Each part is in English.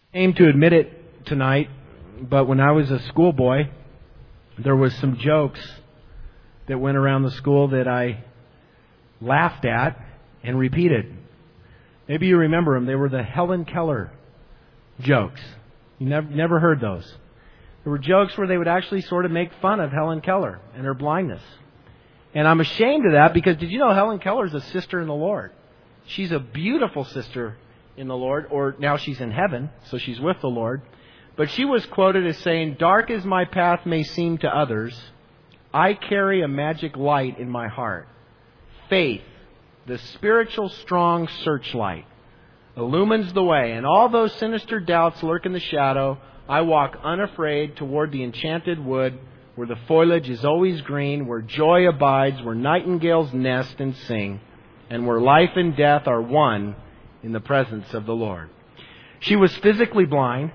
Aim to admit it tonight, but when I was a schoolboy, there was some jokes that went around the school that I laughed at and repeated. Maybe you remember them. They were the Helen Keller jokes. You never heard those. There were jokes where they would actually sort of make fun of Helen Keller and her blindness. And I'm ashamed of that because did you know Helen Keller is a sister in the Lord? She's a beautiful sister in the Lord, or now she's in heaven, so she's with the Lord. But she was quoted as saying, "Dark as my path may seem to others, I carry a magic light in my heart. Faith, the spiritual strong searchlight, illumines the way, and all those sinister doubts lurk in the shadow. I walk unafraid toward the enchanted wood, where the foliage is always green, where joy abides, where nightingales nest and sing, and where life and death are one in the presence of the Lord." She was physically blind,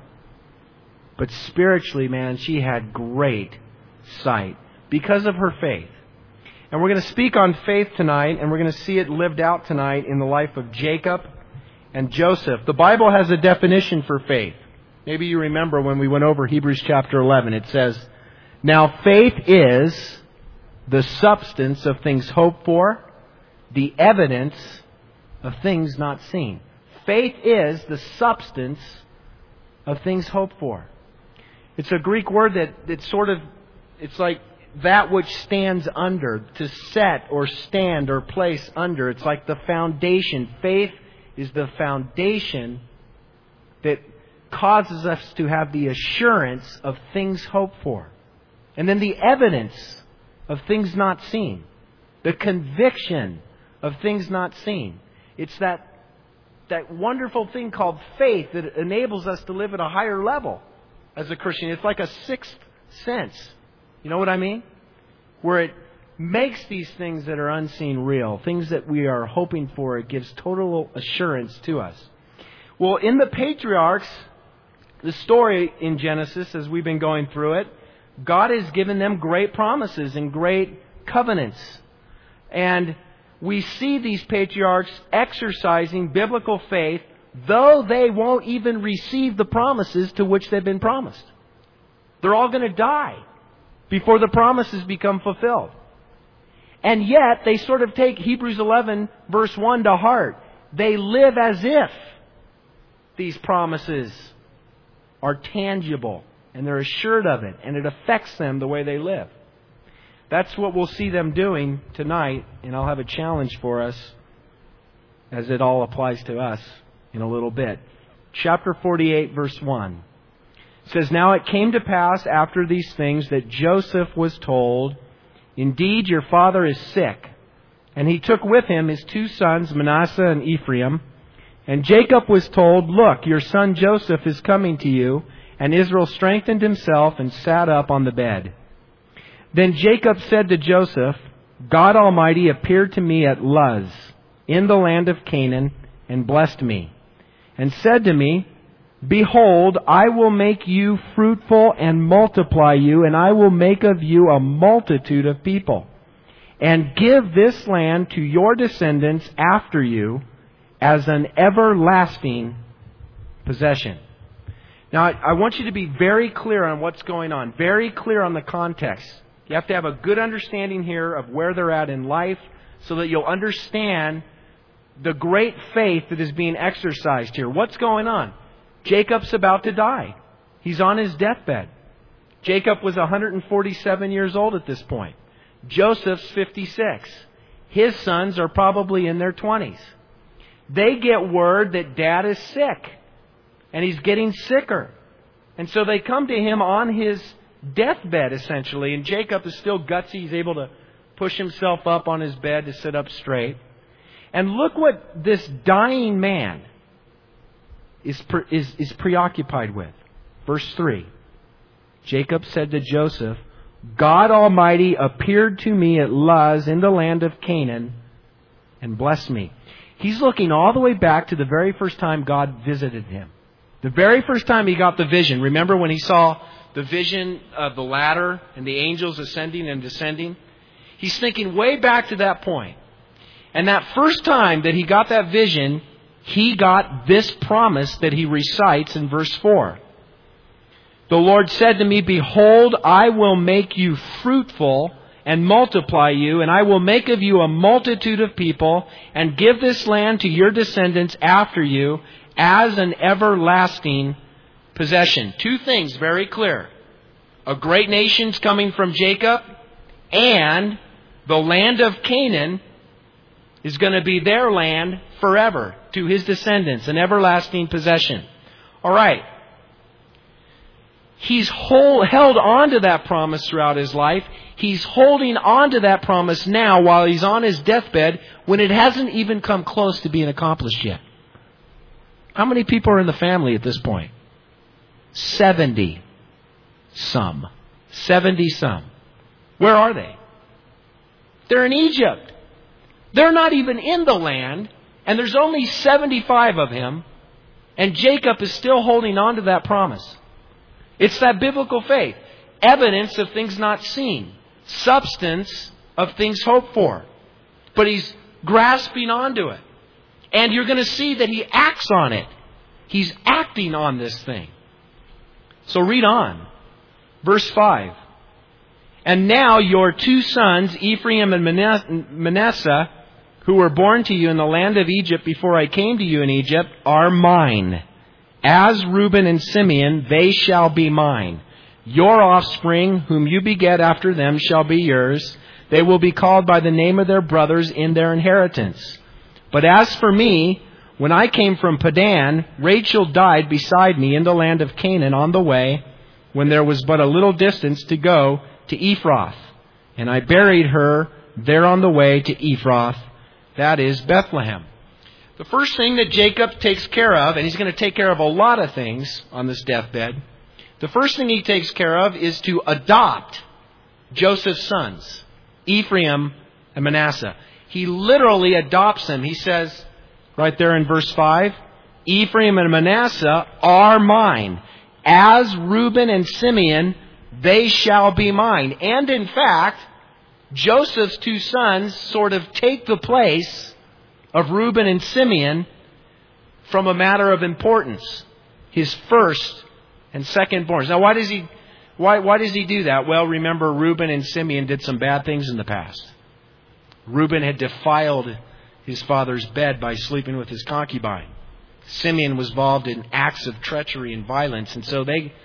but spiritually, man, she had great sight because of her faith. And we're going to speak on faith tonight, and we're going to see it lived out tonight in the life of Jacob and Joseph. The Bible has a definition for faith. Maybe you remember when we went over Hebrews chapter 11. It says, "Now faith is the substance of things hoped for, the evidence of things not seen." Faith is the substance of things hoped for. It's a Greek word it's like that which stands under, to set or stand or place under. It's like the foundation. Faith is the foundation that causes us to have the assurance of things hoped for. And then the evidence of things not seen. The conviction of things not seen. It's that wonderful thing called faith that enables us to live at a higher level as a Christian. It's like a sixth sense. You know what I mean? Where it makes these things that are unseen real. Things that we are hoping for. It gives total assurance to us. Well, in the patriarchs, the story in Genesis, as we've been going through it, God has given them great promises and great covenants. And we see these patriarchs exercising biblical faith, though they won't even receive the promises to which they've been promised. They're all going to die before the promises become fulfilled. And yet, they sort of take Hebrews 11, verse 1 to heart. They live as if these promises are tangible, and they're assured of it, and it affects them the way they live. That's what we'll see them doing tonight, and I'll have a challenge for us as it all applies to us in a little bit. Chapter 48, verse 1. It says, "Now it came to pass after these things that Joseph was told, 'Indeed, your father is sick.' And he took with him his two sons, Manasseh and Ephraim. And Jacob was told, 'Look, your son Joseph is coming to you.' And Israel strengthened himself and sat up on the bed. Then Jacob said to Joseph, 'God Almighty appeared to me at Luz, in the land of Canaan, and blessed me, and said to me, Behold, I will make you fruitful and multiply you, and I will make of you a multitude of people, and give this land to your descendants after you as an everlasting possession.'" Now, I want you to be very clear on what's going on, very clear on the context. You have to have a good understanding here of where they're at in life so that you'll understand the great faith that is being exercised here. What's going on? Jacob's about to die. He's on his deathbed. Jacob was 147 years old at this point. Joseph's 56. His sons are probably in their 20s. They get word that Dad is sick. And he's getting sicker. And so they come to him on his deathbed, essentially. And Jacob is still gutsy. He's able to push himself up on his bed to sit up straight. And look what this dying man is preoccupied with. Verse 3. Jacob said to Joseph, "God Almighty appeared to me at Luz in the land of Canaan and blessed me." He's looking all the way back to the very first time God visited him. The very first time he got the vision. Remember when he saw the vision of the ladder and the angels ascending and descending? He's thinking way back to that point. And that first time that he got that vision, he got this promise that he recites in verse 4. The Lord said to me, behold, I will make you fruitful and multiply you, and I will make of you a multitude of people, and give this land to your descendants after you as an everlasting possession. Two things very clear. A great nation's coming from Jacob, and the land of Canaan is going to be their land forever to his descendants, an everlasting possession. All right. He's held on to that promise throughout his life. He's holding on to that promise now while he's on his deathbed when it hasn't even come close to being accomplished yet. How many people are in the family at this point? 70 some. 70 some. Where are they? They're in Egypt. They're not even in the land, and there's only 75 of him, and Jacob is still holding on to that promise. It's that biblical faith. Evidence of things not seen. Substance of things hoped for. But he's grasping onto it. And you're going to see that he acts on it. He's acting on this thing. So read on. Verse 5. And now your two sons, Ephraim and Manasseh, who were born to you in the land of Egypt before I came to you in Egypt, are mine. As Reuben and Simeon, they shall be mine. Your offspring, whom you beget after them, shall be yours. They will be called by the name of their brothers in their inheritance. But as for me, when I came from Padan, Rachel died beside me in the land of Canaan on the way, when there was but a little distance to go to Ephrath. And I buried her there on the way to Ephrath, that is Bethlehem. The first thing that Jacob takes care of, and he's going to take care of a lot of things on this deathbed, the first thing he takes care of is to adopt Joseph's sons, Ephraim and Manasseh. He literally adopts them. He says, right there in verse 5, Ephraim and Manasseh are mine. As Reuben and Simeon, they shall be mine. And in fact, Joseph's two sons sort of take the place of Reuben and Simeon from a matter of importance. His first and second borns. Now why does he do that? Well, remember Reuben and Simeon did some bad things in the past. Reuben had defiled his father's bed by sleeping with his concubine. Simeon was involved in acts of treachery and violence, and so they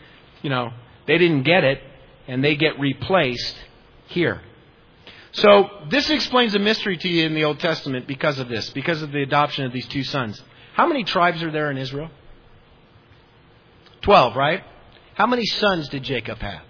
didn't get it, and they get replaced here. So this explains a mystery to you in the Old Testament because of this, because of the adoption of these two sons. How many tribes are there in Israel? 12, right? How many sons did Jacob have?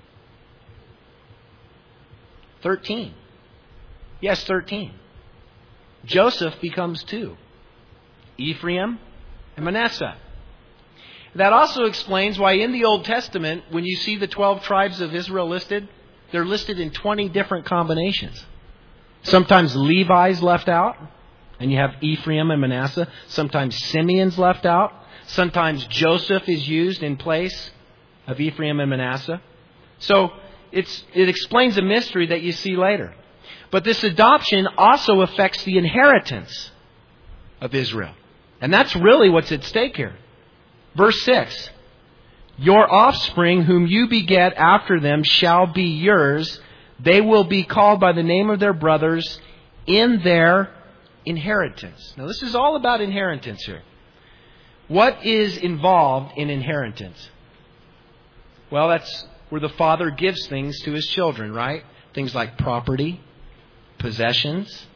13. Yes, 13. Joseph becomes 2. Ephraim and Manasseh. That also explains why in the Old Testament, when you see the 12 tribes of Israel listed, they're listed in 20 different combinations. Sometimes Levi's left out, and you have Ephraim and Manasseh. Sometimes Simeon's left out. Sometimes Joseph is used in place of Ephraim and Manasseh. So it explains a mystery that you see later. But this adoption also affects the inheritance of Israel. And that's really what's at stake here. Verse 6. Your offspring, whom you beget after them, shall be yours. They will be called by the name of their brothers in their inheritance. Now, this is all about inheritance here. What is involved in inheritance? Well, that's where the father gives things to his children, right? Things like property, possessions.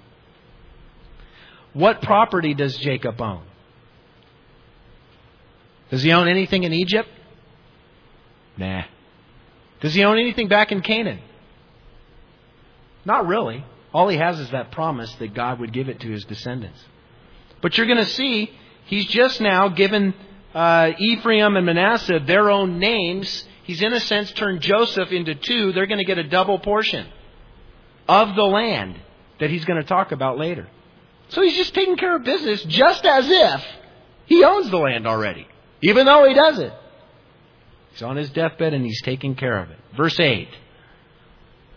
What property does Jacob own? Does he own anything in Egypt? Nah. Does he own anything back in Canaan? Not really. All he has is that promise that God would give it to his descendants. But you're going to see, he's just now given Ephraim and Manasseh their own names. He's in a sense turned Joseph into 2. They're going to get a double portion of the land that he's going to talk about later. So he's just taking care of business just as if he owns the land already, even though he doesn't. He's on his deathbed and he's taking care of it. Verse 8.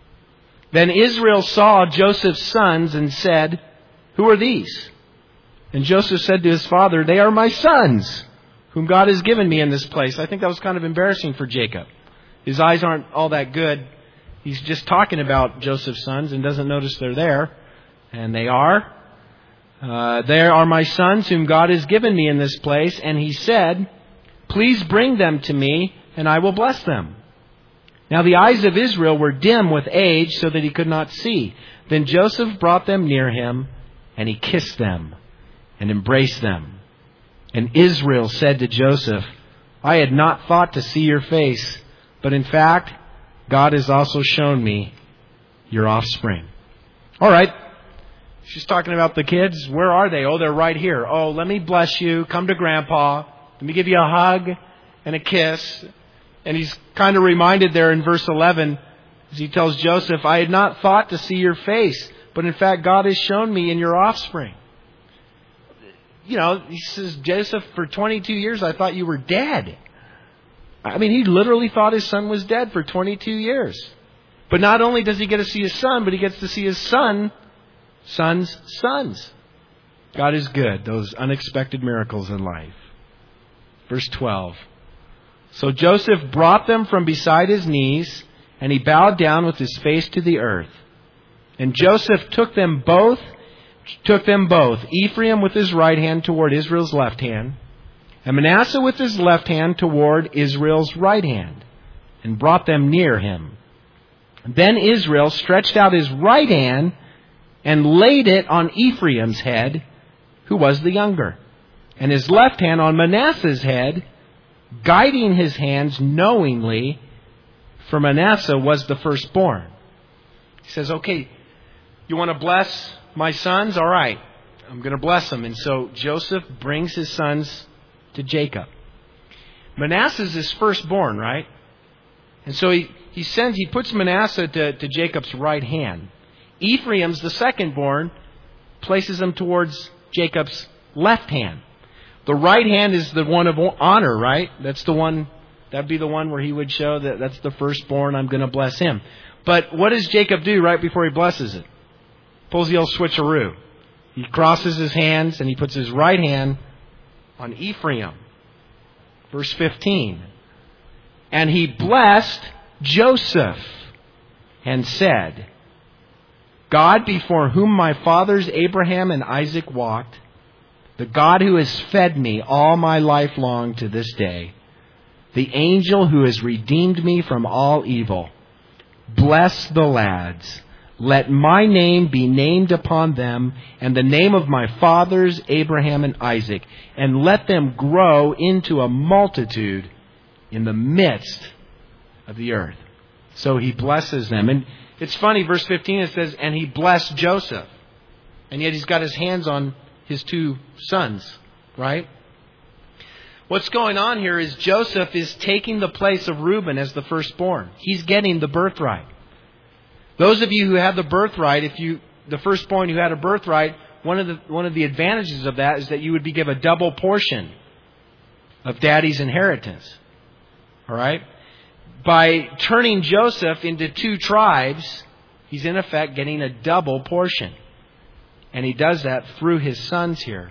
Then Israel saw Joseph's sons and said, who are these? And Joseph said to his father, "They are my sons, whom God has given me in this place." I think that was kind of embarrassing for Jacob. His eyes aren't all that good. He's just talking about Joseph's sons and doesn't notice they're there. And they are. "They are my sons, whom God has given me in this place." And he said, "Please bring them to me, and I will bless them." Now the eyes of Israel were dim with age, so that he could not see. Then Joseph brought them near him, and he kissed them and embraced them. And Israel said to Joseph, "I had not thought to see your face, but in fact, God has also shown me your offspring." All right. She's talking about the kids. Where are they? Oh, they're right here. "Oh, let me bless you. Come to Grandpa. Let me give you a hug and a kiss." And he's kind of reminded there in verse 11, as he tells Joseph, "I had not thought to see your face, but in fact, God has shown me in your offspring." You know, he says, "Joseph, for 22 years, I thought you were dead." I mean, he literally thought his son was dead for 22 years. But not only does he get to see his son, but he gets to see his son's sons. God is good. Those unexpected miracles in life. Verse 12. "So Joseph brought them from beside his knees, and he bowed down with his face to the earth. And Joseph took them both, Ephraim with his right hand toward Israel's left hand, and Manasseh with his left hand toward Israel's right hand, and brought them near him. Then Israel stretched out his right hand and laid it on Ephraim's head, who was the younger, and his left hand on Manasseh's head, guiding his hands knowingly, for Manasseh was the firstborn." He says, "Okay, you want to bless my sons? All right, I'm going to bless them." And so Joseph brings his sons to Jacob. Manasseh's his firstborn, right? And so he puts Manasseh to Jacob's right hand. Ephraim's the secondborn, places him towards Jacob's left hand. The right hand is the one of honor, right? That'd be the one where he would show that that's the firstborn, I'm going to bless him. But what does Jacob do right before he blesses it? Pulls the old switcheroo. He crosses his hands and he puts his right hand on Ephraim. Verse 15. "And he blessed Joseph and said, 'God before whom my fathers Abraham and Isaac walked, the God who has fed me all my life long to this day, the angel who has redeemed me from all evil, bless the lads. Let my name be named upon them, and the name of my fathers Abraham and Isaac, and let them grow into a multitude in the midst of the earth.'" So he blesses them. And it's funny, verse 15, it says, "And he blessed Joseph." And yet he's got his hands on his two sons, right? What's going on here is Joseph is taking the place of Reuben as the firstborn. He's getting the birthright. Those of you who have the birthright, the firstborn who had a birthright, one of the advantages of that is that you would be given a double portion of daddy's inheritance. All right? By turning Joseph into two tribes, he's in effect getting a double portion. And he does that through his sons here.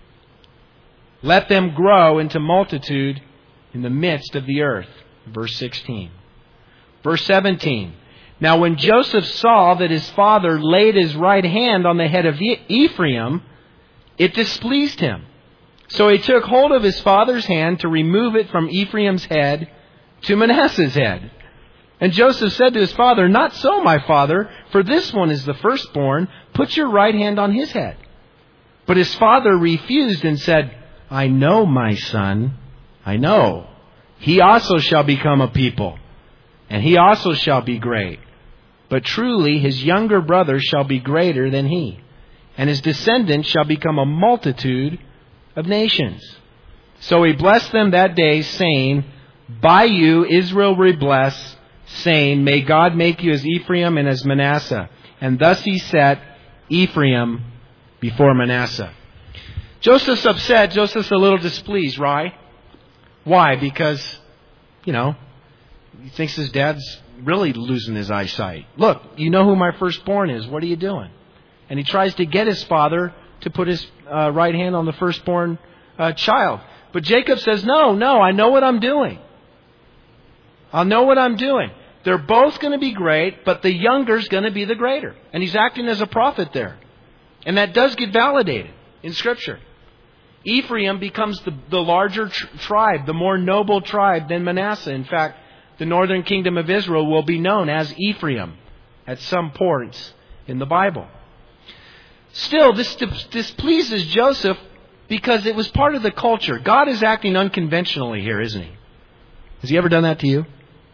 "Let them grow into multitude in the midst of the earth." Verse 16. Verse 17. "Now when Joseph saw that his father laid his right hand on the head of Ephraim, it displeased him. So he took hold of his father's hand to remove it from Ephraim's head to Manasseh's head. And Joseph said to his father, 'Not so, my father, for this one is the firstborn. Put your right hand on his head.' But his father refused and said, 'I know, my son, I know. He also shall become a people, and he also shall be great. But truly his younger brother shall be greater than he, and his descendants shall become a multitude of nations.' So he blessed them that day, saying, 'By you Israel will bless, saying, May God make you as Ephraim and as Manasseh.' And thus he set Ephraim before Manasseh." Joseph's upset. Joseph's a little displeased, right? Why? Because, he thinks his dad's really losing his eyesight. "Look, you know who my firstborn is. What are you doing?" And he tries to get his father to put his right hand on the firstborn child. But Jacob says, no, I know what I'm doing. I'll know what I'm doing. They're both going to be great, but the younger's going to be the greater. And he's acting as a prophet there. And that does get validated in Scripture. Ephraim becomes the larger tribe, the more noble tribe than Manasseh. In fact, the northern kingdom of Israel will be known as Ephraim at some points in the Bible. Still, this displeases Joseph because it was part of the culture. God is acting unconventionally here, isn't He? Has He ever done that to you?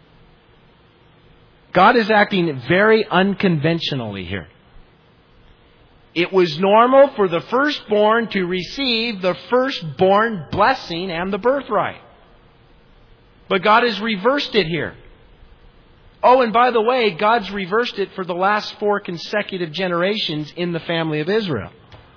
God is acting very unconventionally here. It was normal for the firstborn to receive the firstborn blessing and the birthright. But God has reversed it here. Oh, and by the way, God's reversed it for the last 4 consecutive generations in the family of Israel.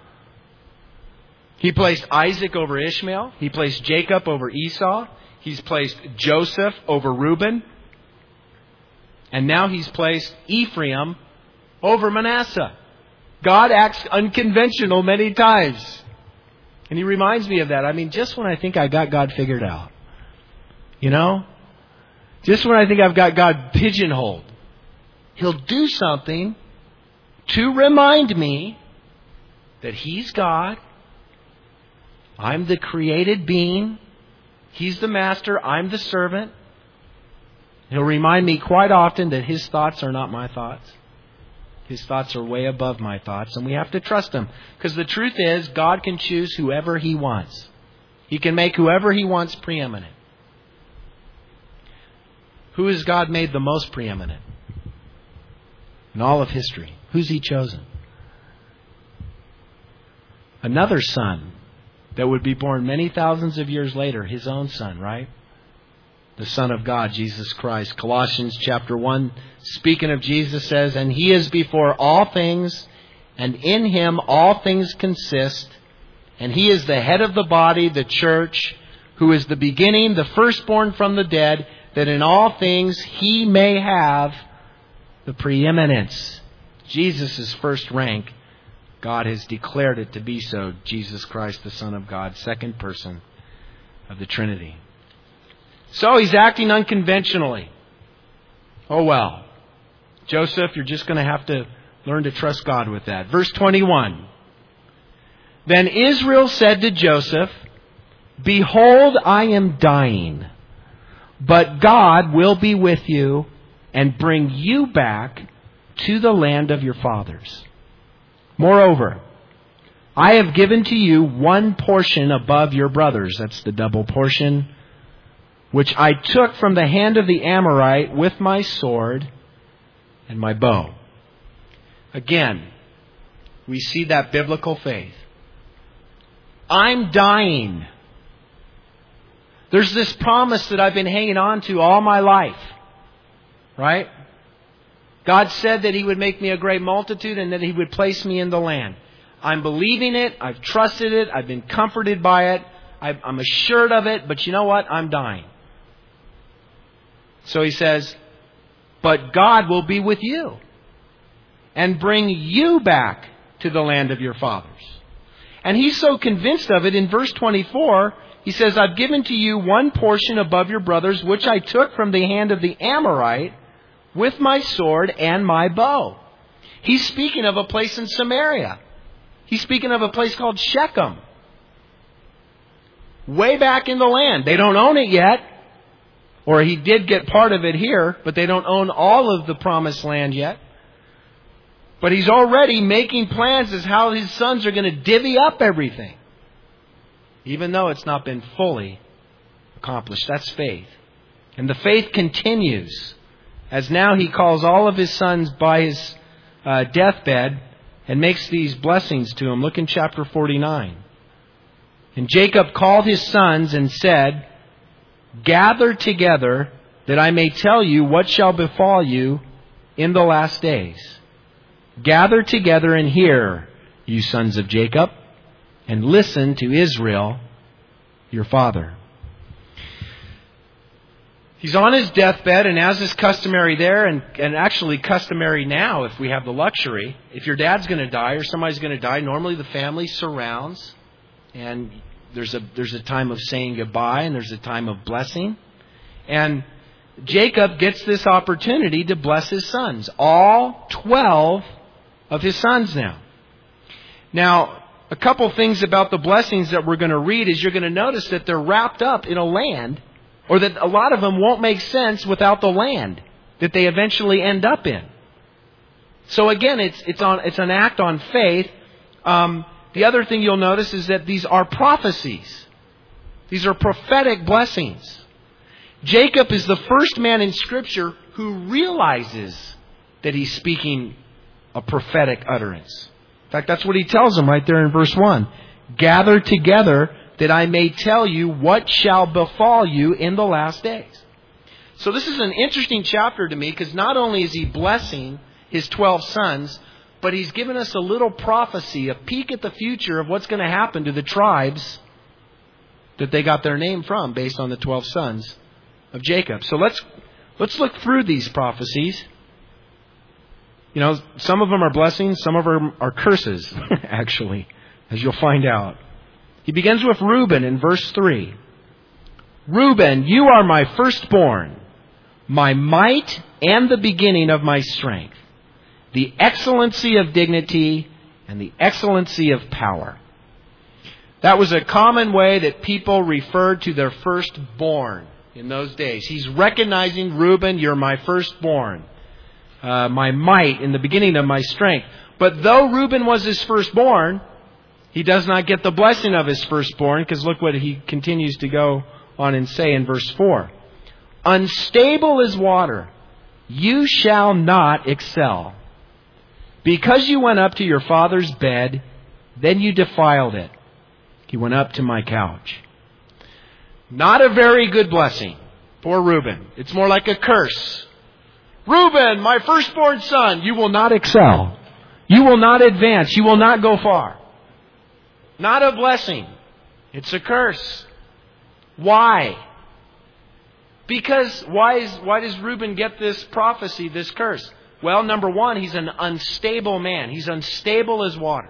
He placed Isaac over Ishmael. He placed Jacob over Esau. He's placed Joseph over Reuben. And now He's placed Ephraim over Manasseh. God acts unconventional many times. And He reminds me of that. I mean, just when I think I got God figured out. You know? Just when I think I've got God pigeonholed. He'll do something to remind me that He's God. I'm the created being. He's the master. I'm the servant. He'll remind me quite often that His thoughts are not my thoughts. His thoughts are way above my thoughts, and we have to trust Him. Because the truth is, God can choose whoever He wants. He can make whoever He wants preeminent. Who has God made the most preeminent in all of history? Who's He chosen? Another son that would be born many thousands of years later, His own Son, right? The Son of God, Jesus Christ. Colossians chapter 1, speaking of Jesus, says, "And He is before all things, and in Him all things consist. And He is the head of the body, the church, who is the beginning, the firstborn from the dead, that in all things He may have the preeminence." Jesus is first rank. God has declared it to be so. Jesus Christ, the Son of God, second person of the Trinity. So He's acting unconventionally. Oh well. Joseph, you're just going to have to learn to trust God with that. Verse 21. Then Israel said to Joseph, "Behold, I am dying, but God will be with you and bring you back to the land of your fathers. Moreover, I have given to you one portion above your brothers," that's the double portion, "which I took from the hand of the Amorite with my sword and my bow." Again, we see that biblical faith. I'm dying. There's this promise that I've been hanging on to all my life. Right? God said that He would make me a great multitude and that He would place me in the land. I'm believing it. I've trusted it. I've been comforted by it. I'm assured of it. But you know what? I'm dying. So He says, but God will be with you and bring you back to the land of your fathers. And He's so convinced of it in verse 24, He says, I've given to you one portion above your brothers, which I took from the hand of the Amorite with my sword and my bow. He's speaking of a place in Samaria. He's speaking of a place called Shechem. Way back in the land. They don't own it yet. Or He did get part of it here, but they don't own all of the promised land yet. But He's already making plans as how His sons are going to divvy up everything. Even though it's not been fully accomplished. That's faith. And the faith continues. As now He calls all of His sons by His deathbed and makes these blessings to him. Look in chapter 49. And Jacob called his sons and said, "Gather together that I may tell you what shall befall you in the last days. Gather together and hear, you sons of Jacob, and listen to Israel, your father." He's on his deathbed, and as is customary there, and actually customary now if we have the luxury, if your dad's going to die or somebody's going to die, normally the family surrounds, and there's a time of saying goodbye, and there's a time of blessing. And Jacob gets this opportunity to bless his sons, all 12 of his sons now. Now, a couple things about the blessings that we're going to read is you're going to notice that they're wrapped up in a land, or that a lot of them won't make sense without the land that they eventually end up in. So again, it's an act on faith. The other thing you'll notice is that these are prophecies. These are prophetic blessings. Jacob is the first man in Scripture who realizes that he's speaking a prophetic utterance. In fact, that's what he tells them right there in verse 1. Gather together that I may tell you what shall befall you in the last days. So this is an interesting chapter to me because not only is he blessing his 12 sons, but he's given us a little prophecy, a peek at the future of what's going to happen to the tribes that they got their name from based on the 12 sons of Jacob. So let's look through these prophecies. You know, some of them are blessings, some of them are curses, actually, as you'll find out. He begins with Reuben in verse 3. Reuben, you are my firstborn, my might and the beginning of my strength, the excellency of dignity and the excellency of power. That was a common way that people referred to their firstborn in those days. He's recognizing, Reuben, you're my firstborn, my might and the beginning of my strength. But though Reuben was his firstborn, he does not get the blessing of his firstborn, because look what he continues to go on and say in verse 4. Unstable as water, you shall not excel. Because you went up to your father's bed, then you defiled it. He went up to my couch. Not a very good blessing for Reuben. It's more like a curse. Reuben, my firstborn son, you will not excel. You will not advance. You will not go far. Not a blessing. It's a curse. Why? Because why does Reuben get this prophecy, this curse? Well, number one, he's an unstable man. He's unstable as water.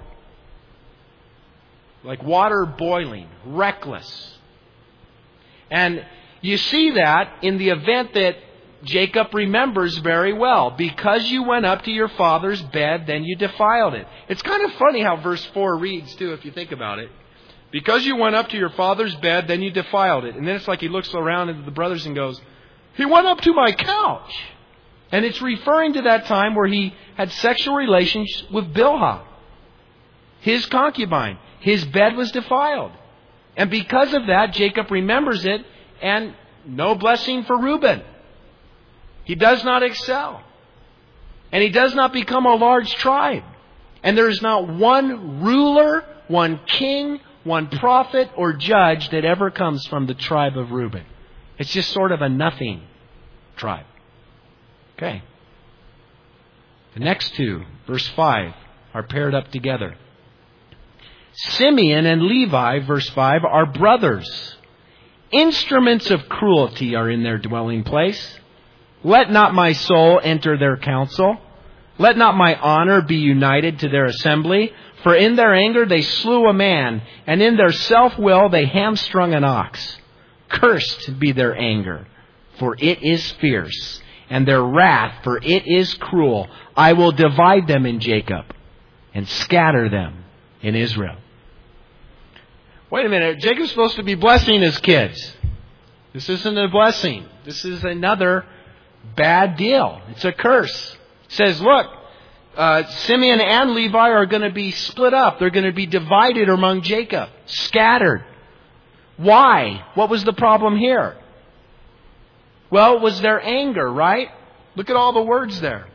Like water boiling, reckless. And you see that in the event that Jacob remembers very well. Because you went up to your father's bed, then you defiled it. It's kind of funny how verse 4 reads, too, if you think about it. Because you went up to your father's bed, then you defiled it. And then it's like he looks around at the brothers and goes, he went up to my couch. And it's referring to that time where he had sexual relations with Bilhah, his concubine. His bed was defiled. And because of that, Jacob remembers it, and no blessing for Reuben. He does not excel. And he does not become a large tribe. And there is not one ruler, one king, one prophet or judge that ever comes from the tribe of Reuben. It's just sort of a nothing tribe. Okay. The next two, verse 5, are paired up together. Simeon and Levi, verse 5, are brothers. Instruments of cruelty are in their dwelling place. Let not my soul enter their council. Let not my honor be united to their assembly. For in their anger they slew a man, and in their self-will they hamstrung an ox. Cursed be their anger, for it is fierce, and their wrath, for it is cruel. I will divide them in Jacob, and scatter them in Israel. Wait a minute, Jacob's supposed to be blessing his kids. This isn't a blessing. This is another bad deal. It's a curse. It says, look, Simeon and Levi are going to be split up. They're going to be divided among Jacob, scattered. Why? What was the problem here? Well, it was their anger, right? Look at all the words there.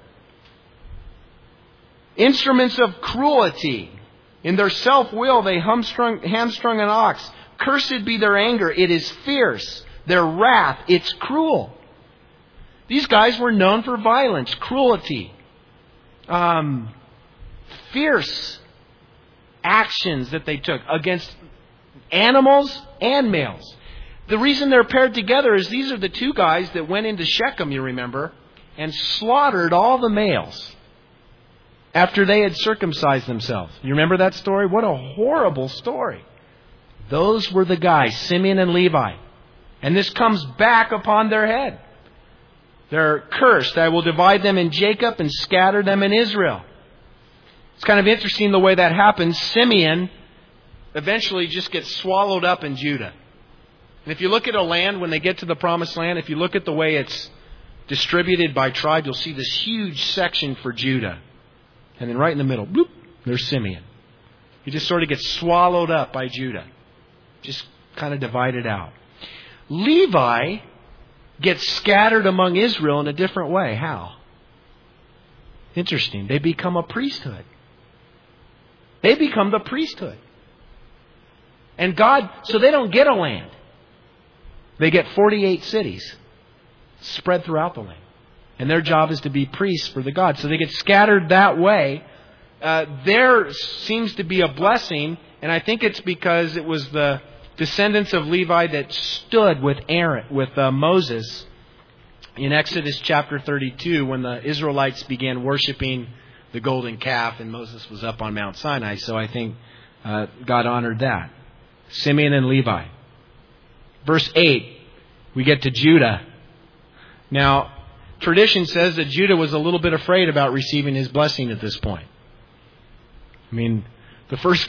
Instruments of cruelty. In their self-will, they hamstrung an ox. Cursed be their anger. It is fierce. Their wrath, it's cruel. These guys were known for violence, cruelty, fierce actions that they took against animals and males. The reason they're paired together is these are the two guys that went into Shechem, you remember, and slaughtered all the males after they had circumcised themselves. You remember that story? What a horrible story. Those were the guys, Simeon and Levi. And this comes back upon their head. They're cursed. I will divide them in Jacob and scatter them in Israel. It's kind of interesting the way that happens. Simeon eventually just gets swallowed up in Judah. And if you look at a land, when they get to the promised land, if you look at the way it's distributed by tribe, you'll see this huge section for Judah. And then right in the middle, bloop, there's Simeon. He just sort of gets swallowed up by Judah. Just kind of divided out. Levi gets scattered among Israel in a different way. How? Interesting. They become a priesthood. They become the priesthood. And God, so they don't get a land. They get 48 cities spread throughout the land. And their job is to be priests for the God. So they get scattered that way. There seems to be a blessing, and I think it's because it was the descendants of Levi that stood with Moses in Exodus chapter 32 when the Israelites began worshiping the golden calf and Moses was up on Mount Sinai. So I think God honored that. Simeon and Levi. Verse 8, we get to Judah. Now, tradition says that Judah was a little bit afraid about receiving his blessing at this point. I mean, the first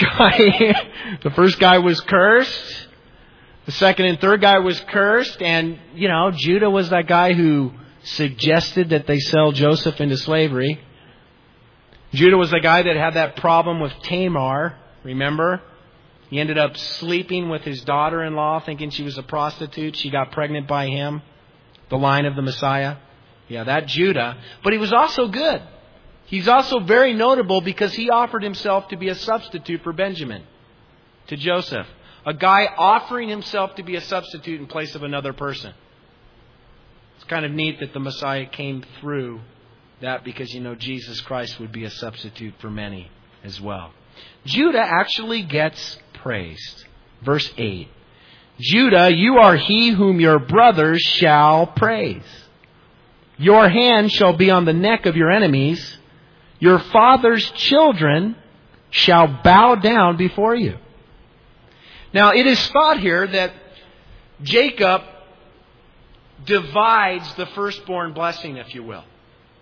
guy was cursed. The second and third guy was cursed. And, Judah was that guy who suggested that they sell Joseph into slavery. Judah was the guy that had that problem with Tamar. Remember? He ended up sleeping with his daughter-in-law, thinking she was a prostitute. She got pregnant by him. The line of the Messiah. Yeah, that Judah. But he was also good. He's also very notable because he offered himself to be a substitute for Benjamin, to Joseph. A guy offering himself to be a substitute in place of another person. It's kind of neat that the Messiah came through that because, Jesus Christ would be a substitute for many as well. Judah actually gets praised. Verse 8. Judah, you are he whom your brothers shall praise. Your hand shall be on the neck of your enemies. Your father's children shall bow down before you. Now, it is thought here that Jacob divides the firstborn blessing, if you will.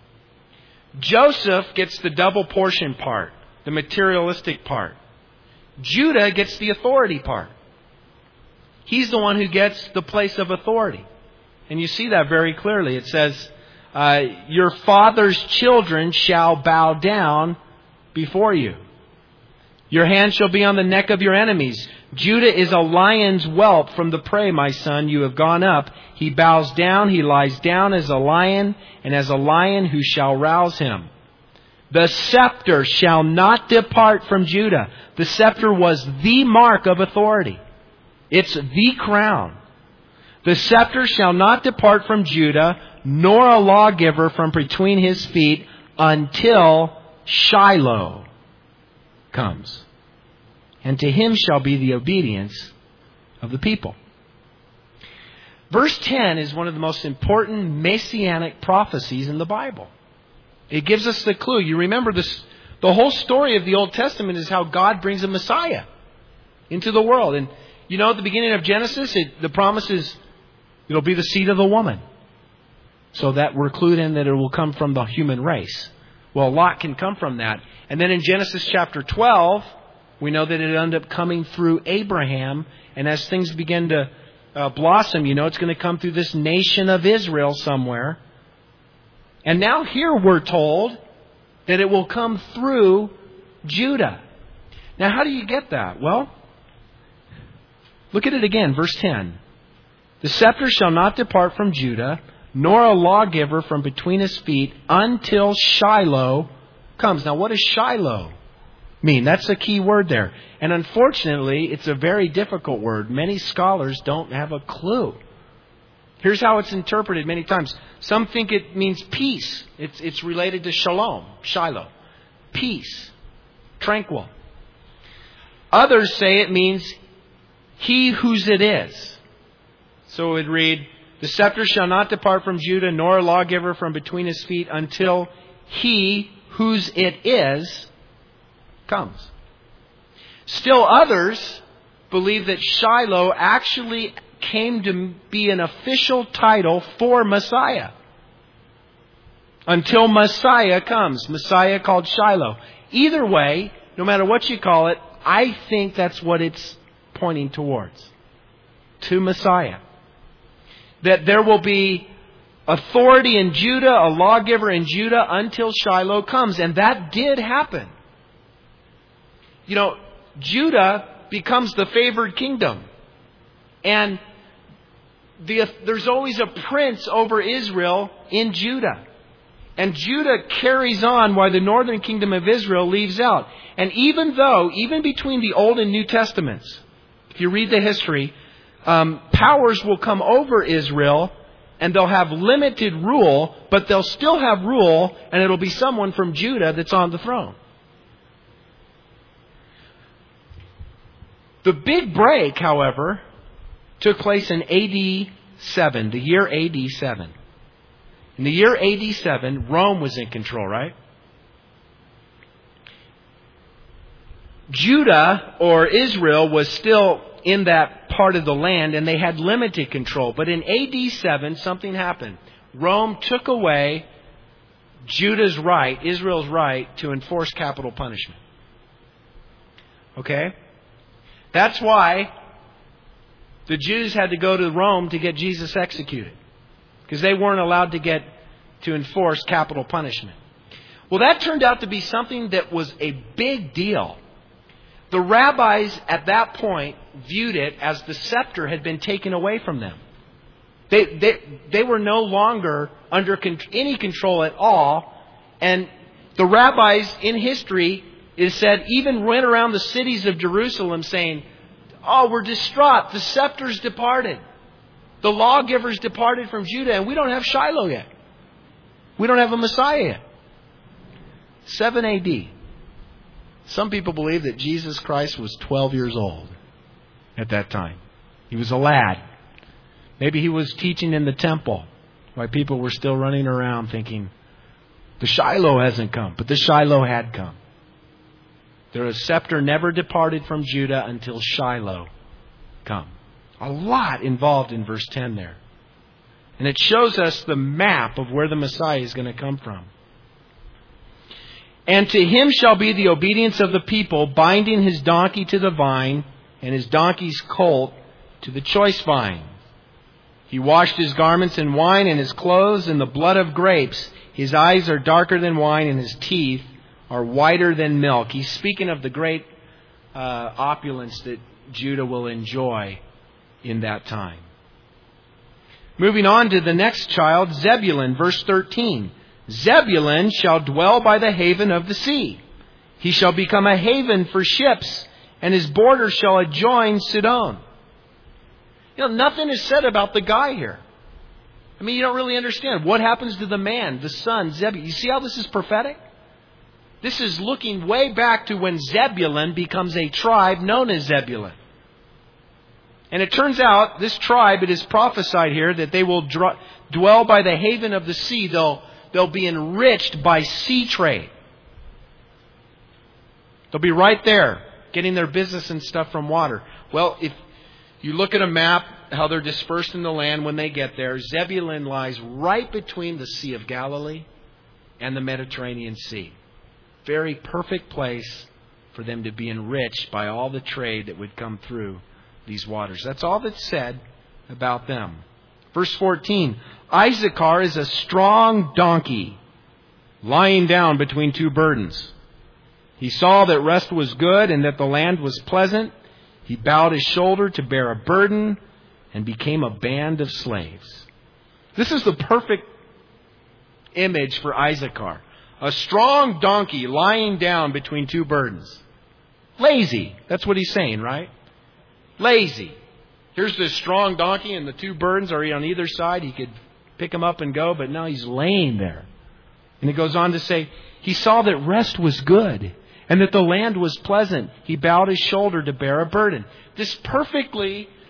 Joseph gets the double portion part, the materialistic part. Judah gets the authority part. He's the one who gets the place of authority. And you see that very clearly. It says, your father's children shall bow down before you. Your hand shall be on the neck of your enemies. Judah is a lion's whelp from the prey, my son. You have gone up. He bows down. He lies down as a lion, and as a lion who shall rouse him. The scepter shall not depart from Judah. The scepter was the mark of authority. It's the crown. The scepter shall not depart from Judah, nor a lawgiver from between his feet until Shiloh comes. And to him shall be the obedience of the people. Verse 10 is one of the most important messianic prophecies in the Bible. It gives us the clue. You remember this, the whole story of the Old Testament is how God brings a Messiah into the world. And at the beginning of Genesis, the promise is it'll be the seed of the woman. So that we're clued in that it will come from the human race. Well, a lot can come from that. And then in Genesis chapter 12, we know that it ended up coming through Abraham. And as things begin to blossom, it's going to come through this nation of Israel somewhere. And now here we're told that it will come through Judah. Now, how do you get that? Well, look at it again, verse 10. The scepter shall not depart from Judah, nor a lawgiver from between his feet until Shiloh comes. Now, what does Shiloh mean? That's a key word there. And unfortunately, it's a very difficult word. Many scholars don't have a clue. Here's how it's interpreted many times. Some think it means peace. It's related to shalom, Shiloh. Peace, tranquil. Others say it means he whose it is. So it would read, the scepter shall not depart from Judah, nor a lawgiver from between his feet, until he, whose it is, comes. Still others believe that Shiloh actually came to be an official title for Messiah. Until Messiah comes. Messiah called Shiloh. Either way, no matter what you call it, I think that's what it's pointing towards. To Messiah. That there will be authority in Judah, a lawgiver in Judah, until Shiloh comes. And that did happen. You know, Judah becomes the favored kingdom. And there's always a prince over Israel in Judah. And Judah carries on while the northern kingdom of Israel leaves out. And even between the Old and New Testaments, if you read the history, powers will come over Israel and they'll have limited rule, but they'll still have rule, and it'll be someone from Judah that's on the throne. The big break, however, took place in AD 7, the year AD 7. In the year AD 7, Rome was in control, right? Judah, or Israel, was still in that part of the land, and they had limited control. But in AD 7, something happened. Rome took away Judah's right, Israel's right, to enforce capital punishment. Okay? That's why the Jews had to go to Rome to get Jesus executed. Because they weren't allowed to enforce capital punishment. Well, that turned out to be something that was a big deal. The rabbis at that point viewed it as the scepter had been taken away from them. They were no longer under any control at all. And the rabbis in history, it said, even went around the cities of Jerusalem saying, oh, we're distraught. The scepter's departed. The lawgivers departed from Judah, and we don't have Shiloh yet. We don't have a Messiah yet. 7 AD. Some people believe that Jesus Christ was 12 years old at that time. He was a lad. Maybe he was teaching in the temple while people were still running around thinking, the Shiloh hasn't come. But the Shiloh had come. The scepter never departed from Judah until Shiloh come. A lot involved in verse 10 there. And it shows us the map of where the Messiah is going to come from. And to him shall be the obedience of the people, binding his donkey to the vine, and his donkey's colt to the choice vine. He washed his garments in wine, and his clothes in the blood of grapes. His eyes are darker than wine, and his teeth are whiter than milk. He's speaking of the great opulence that Judah will enjoy in that time. Moving on to the next child, Zebulun, verse 13. Zebulun shall dwell by the haven of the sea. He shall become a haven for ships, and his border shall adjoin Sidon. You know, nothing is said about the guy here. I mean, you don't really understand. What happens to the man, the son, Zebulun? You see how this is prophetic? This is looking way back to when Zebulun becomes a tribe known as Zebulun. And it turns out, this tribe, it is prophesied here that they will dwell by the haven of the sea. They'll be enriched by sea trade. They'll be right there, getting their business and stuff from water. Well, if you look at a map, how they're dispersed in the land when they get there, Zebulun lies right between the Sea of Galilee and the Mediterranean Sea. Very perfect place for them to be enriched by all the trade that would come through these waters. That's all that's said about them. Verse 14, Issachar is a strong donkey lying down between two burdens. He saw that rest was good and that the land was pleasant. He bowed his shoulder to bear a burden and became a band of slaves. This is the perfect image for Issachar. A strong donkey lying down between two burdens. Lazy. That's what he's saying, right? Lazy. Here's this strong donkey and the two burdens are on either side. He could pick them up and go, but now he's laying there. And it goes on to say, he saw that rest was good and that the land was pleasant. He bowed his shoulder to bear a burden. This perfectly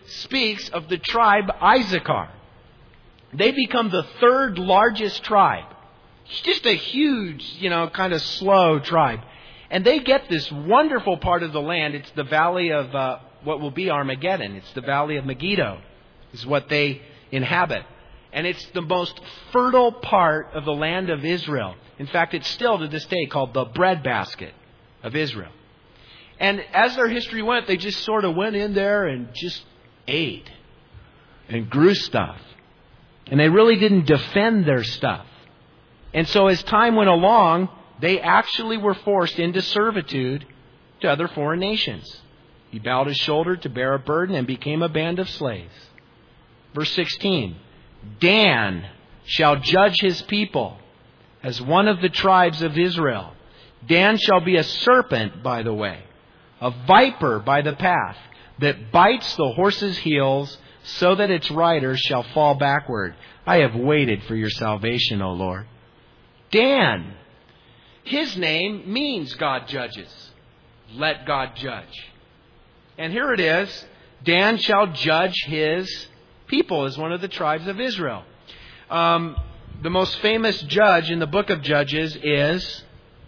speaks of the tribe Issachar. They become the third largest tribe. It's just a huge, kind of slow tribe. And they get this wonderful part of the land. It's the valley of what will be Armageddon. It's the valley of Megiddo is what they inhabit. And it's the most fertile part of the land of Israel. In fact, it's still to this day called the breadbasket of Israel. And as their history went, they just sort of went in there and just ate and grew stuff. And they really didn't defend their stuff. And so as time went along, they actually were forced into servitude to other foreign nations. He bowed his shoulder to bear a burden and became a band of slaves. Verse 16, Dan shall judge his people as one of the tribes of Israel. Dan shall be a serpent by the way, a viper by the path, that bites the horse's heels, so that its rider shall fall backward. I have waited for your salvation, O Lord. Dan, his name means God judges. Let God judge. And here it is. Dan shall judge his people as one of the tribes of Israel. The most famous judge in the book of Judges is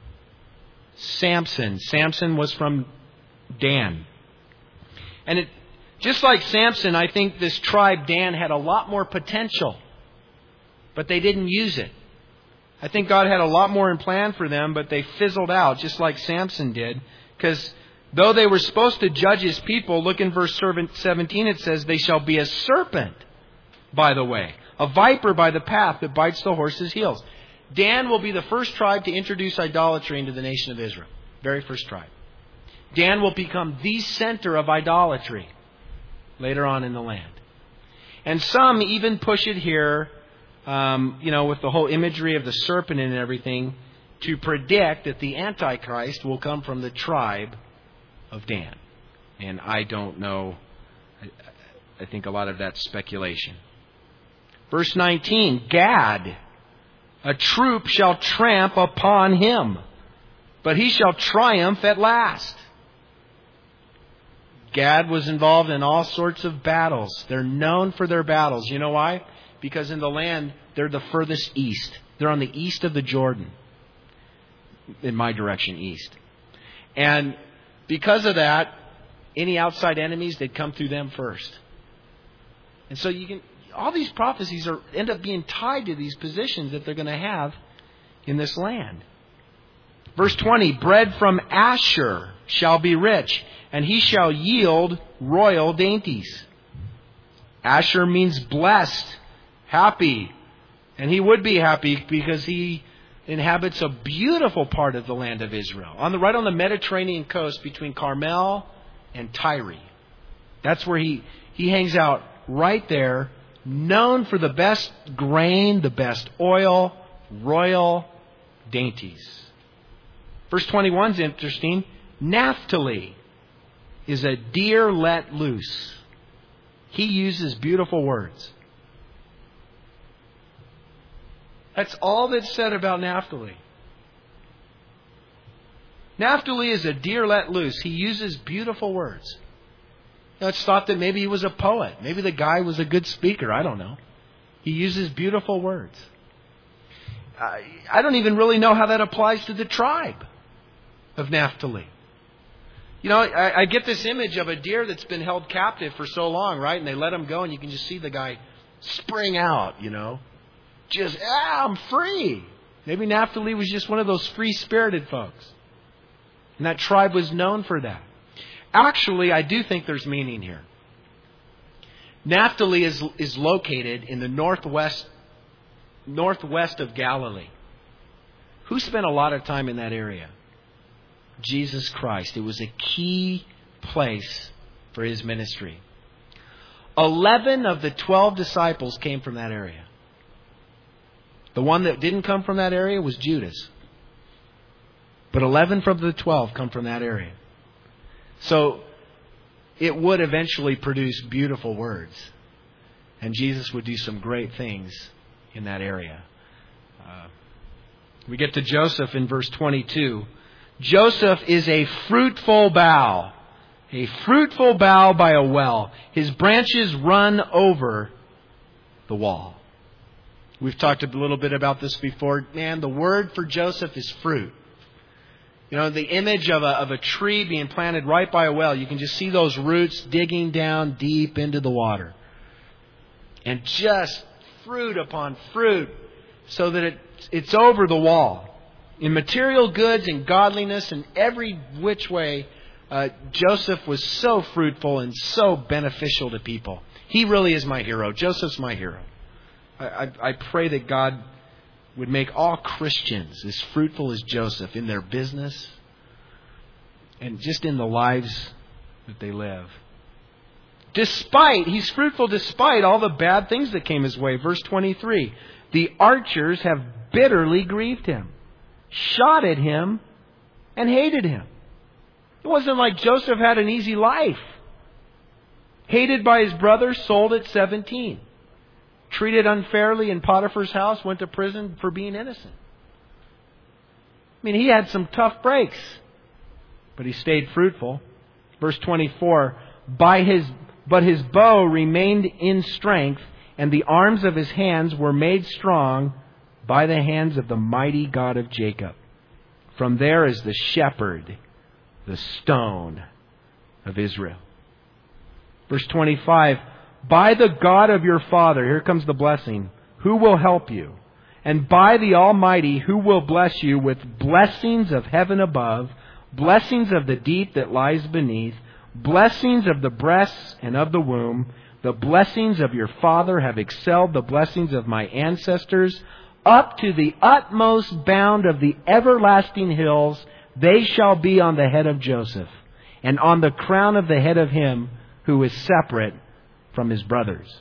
Samson. Samson was from Dan. And just like Samson, I think this tribe Dan had a lot more potential. But they didn't use it. I think God had a lot more in plan for them, but they fizzled out just like Samson did. Because though they were supposed to judge his people, look in verse 17, it says, they shall be a serpent by the way, a viper by the path that bites the horse's heels. Dan will be the first tribe to introduce idolatry into the nation of Israel. Very first tribe. Dan will become the center of idolatry later on in the land. And some even push it here, with the whole imagery of the serpent and everything, to predict that the Antichrist will come from the tribe of Dan. And I don't know. I think a lot of that's speculation. Verse 19, Gad, a troop shall tramp upon him, but he shall triumph at last. Gad was involved in all sorts of battles. They're known for their battles. You know why? Because in the land, they're the furthest east. They're on the east of the Jordan. In my direction, east. And because of that, any outside enemies, they'd come through them first. And so all these prophecies end up being tied to these positions that they're going to have in this land. Verse 20, bread from Asher shall be rich, and he shall yield royal dainties. Asher means blessed, happy. And he would be happy because he inhabits a beautiful part of the land of Israel. Right on the Mediterranean coast between Carmel and Tyre. That's where he hangs out right there, known for the best grain, the best oil, royal dainties. Verse 21 is interesting. Naphtali is a deer let loose. He uses beautiful words. That's all that's said about Naphtali. Naphtali is a deer let loose. He uses beautiful words. It's thought that maybe he was a poet. Maybe the guy was a good speaker. I don't know. He uses beautiful words. I don't even really know how that applies to the tribe of Naphtali. I get this image of a deer that's been held captive for so long, right? And they let him go and you can just see the guy spring out, Just, I'm free. Maybe Naphtali was just one of those free-spirited folks. And that tribe was known for that. Actually, I do think there's meaning here. Naphtali is located in the northwest of Galilee. Who spent a lot of time in that area? Jesus Christ. It was a key place for his ministry. 11 of the 12 disciples came from that area. The one that didn't come from that area was Judas. But 11 from the 12 come from that area. So it would eventually produce beautiful words. And Jesus would do some great things in that area. We get to Joseph in verse 22. Joseph is a fruitful bough A fruitful bough by a well. His branches run over the wall. We've talked a little bit about this before. Man, the word for Joseph is fruit. You know, the image of a tree being planted right by a well. You can just see those roots digging down deep into the water. And just fruit upon fruit so that it's over the wall. In material goods and godliness and every which way, Joseph was so fruitful and so beneficial to people. He really is my hero. Joseph's my hero. I pray that God would make all Christians as fruitful as Joseph in their business and just in the lives that they live. He's fruitful despite all the bad things that came his way. Verse 23, the archers have bitterly grieved him, shot at him, and hated him. It wasn't like Joseph had an easy life. Hated by his brothers, sold at 17. Treated unfairly in Potiphar's house, went to prison for being innocent. I mean, he had some tough breaks, but he stayed fruitful. Verse 24, but his bow remained in strength, and the arms of his hands were made strong by the hands of the mighty God of Jacob. From there is the shepherd, the stone of Israel. Verse 25, by the God of your father, here comes the blessing, who will help you, and by the Almighty, who will bless you with blessings of heaven above, blessings of the deep that lies beneath, blessings of the breasts and of the womb. The blessings of your father have excelled the blessings of my ancestors. Up to the utmost bound of the everlasting hills, they shall be on the head of Joseph, and on the crown of the head of him who is separate from his brothers.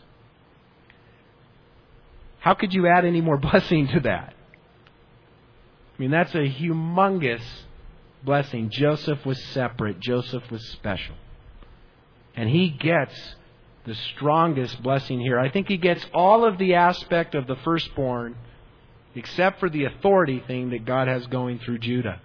How could you add any more blessing to that? I mean, that's a humongous blessing. Joseph was separate. Joseph was special. And he gets the strongest blessing here. I think he gets all of the aspect of the firstborn except for the authority thing that God has going through Judah.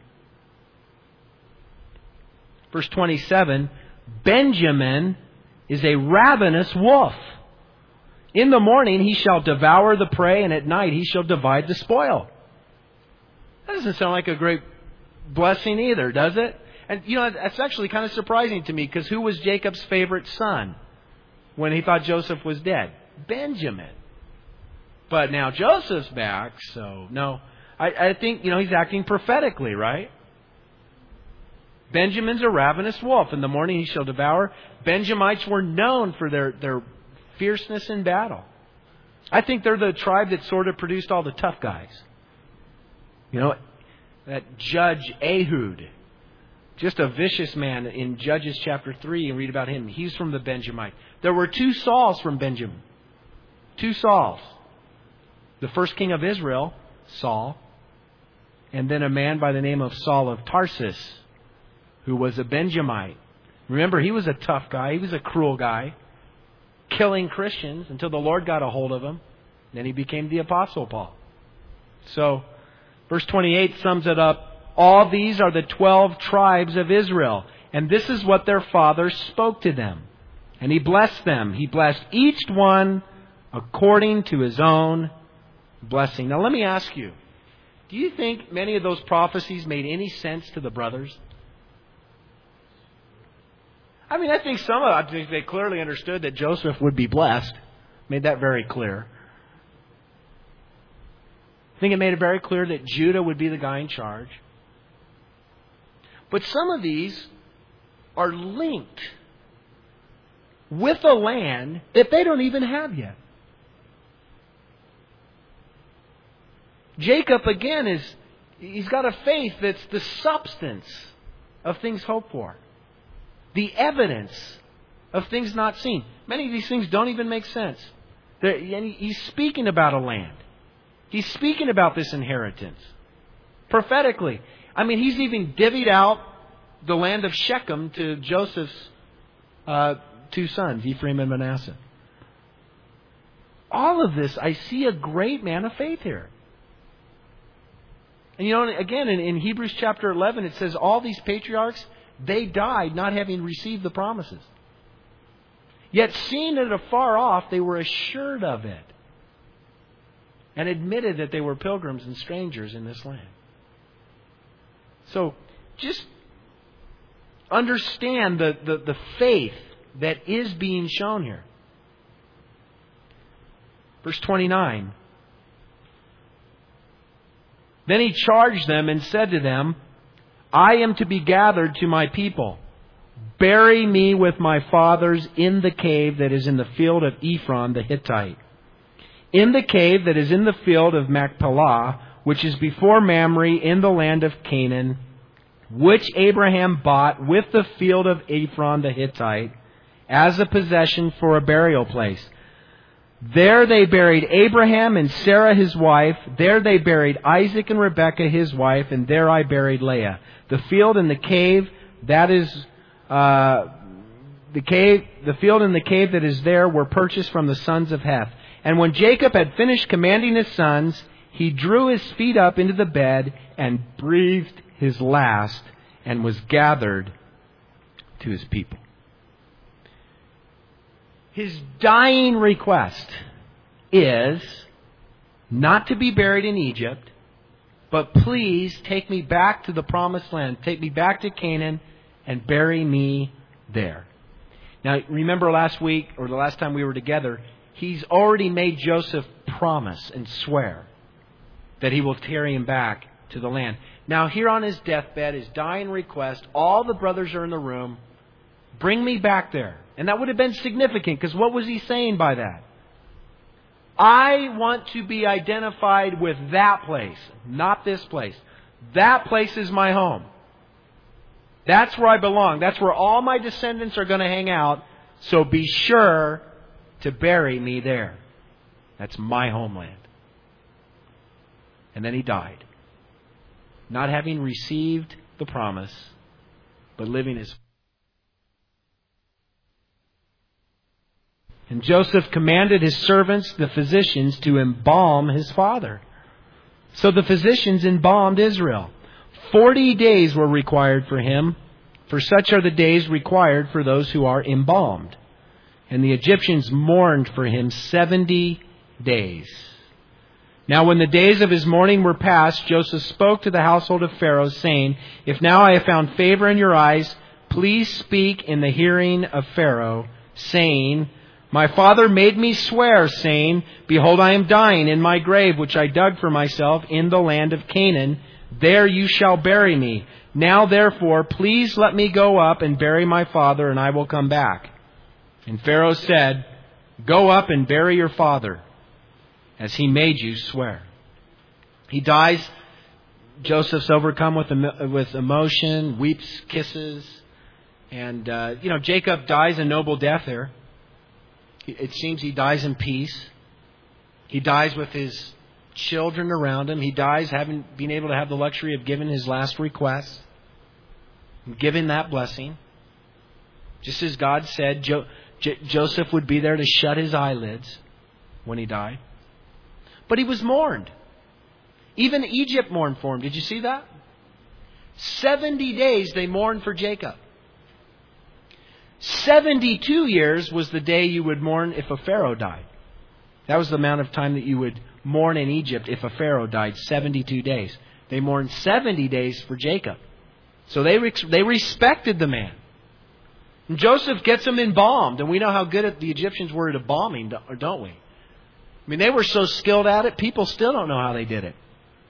Verse 27, Benjamin is a ravenous wolf. In the morning he shall devour the prey, and at night he shall divide the spoil. That doesn't sound like a great blessing either, does it? And you know, that's actually kind of surprising to me, because who was Jacob's favorite son when he thought Joseph was dead? Benjamin. But now Joseph's back, so no. I think, he's acting prophetically, right? Benjamin's a ravenous wolf. In the morning he shall devour. Benjamites were known for their fierceness in battle. I think they're the tribe that sort of produced all the tough guys. That judge Ehud, just a vicious man in Judges chapter 3, and read about him. He's from the Benjamite. There were 2 Sauls from Benjamin. 2 Sauls. The first king of Israel, Saul, and then a man by the name of Saul of Tarsus, who was a Benjamite. Remember, he was a tough guy. He was a cruel guy, killing Christians until the Lord got a hold of him. Then he became the Apostle Paul. So, verse 28 sums it up. All these are the 12 tribes of Israel, and this is what their father spoke to them. And he blessed them. He blessed each one according to his own blessing. Now let me ask you, do you think many of those prophecies made any sense to the brothers? I mean, I think they clearly understood that Joseph would be blessed. Made that very clear. I think it made it very clear that Judah would be the guy in charge. But some of these are linked with a land that they don't even have yet. Jacob, again, he's got a faith that's the substance of things hoped for. The evidence of things not seen. Many of these things don't even make sense. He's speaking about a land. He's speaking about this inheritance. Prophetically. I mean, he's even divvied out the land of Shechem to Joseph's 2 sons, Ephraim and Manasseh. All of this, I see a great man of faith here. And again, in Hebrews chapter 11, it says all these patriarchs, They died not having received the promises. Yet seeing it afar off, they were assured of it and admitted that they were pilgrims and strangers in this land. So just understand the faith that is being shown here. Verse 29. Then he charged them and said to them, I am to be gathered to my people. Bury me with my fathers in the cave that is in the field of Ephron the Hittite. In the cave that is in the field of Machpelah, which is before Mamre in the land of Canaan, which Abraham bought with the field of Ephron the Hittite as a possession for a burial place. There they buried Abraham and Sarah his wife. There they buried Isaac and Rebekah his wife. And there I buried Leah. The field and the cave that is the field and the cave that is there were purchased from the sons of Heth. And when Jacob had finished commanding his sons, he drew his feet up into the bed and breathed his last and was gathered to his people. His dying request is not to be buried in Egypt, but please take me back to the promised land. Take me back to Canaan and bury me there. Now, remember last week, or the last time we were together, he's already made Joseph promise and swear that he will carry him back to the land. Now, here on his deathbed, his dying request, all the brothers are in the room. Bring me back there. And that would have been significant, because what was he saying by that? I want to be identified with that place, not this place. That place is my home. That's where I belong. That's where all my descendants are going to hang out. So be sure to bury me there. That's my homeland. And then he died, not having received the promise, but living his. And Joseph commanded his servants, the physicians, to embalm his father. So the physicians embalmed Israel. 40 days were required for him, for such are the days required for those who are embalmed. And the Egyptians mourned for him 70 days. Now when the days of his mourning were past, Joseph spoke to the household of Pharaoh, saying, If now I have found favor in your eyes, please speak in the hearing of Pharaoh, saying, My father made me swear, saying, Behold, I am dying in my grave, which I dug for myself in the land of Canaan. There you shall bury me. Now, therefore, please let me go up and bury my father, and I will come back. And Pharaoh said, Go up and bury your father, as he made you swear. He dies. Joseph's overcome with emotion, weeps, kisses. And, Jacob dies a noble death there. It seems he dies in peace. He dies with his children around him. He dies having been able to have the luxury of giving his last request, giving that blessing. Just as God said, Joseph would be there to shut his eyelids when he died. But he was mourned. Even Egypt mourned for him. Did you see that? 70 days they mourned for Jacob. 72 years was the day you would mourn if a pharaoh died. That was the amount of time that you would mourn in Egypt if a pharaoh died, 72 days. They mourned 70 days for Jacob. So they respected the man. And Joseph gets him embalmed, and we know how good the Egyptians were at embalming, don't we? I mean, they were so skilled at it, people still don't know how they did it.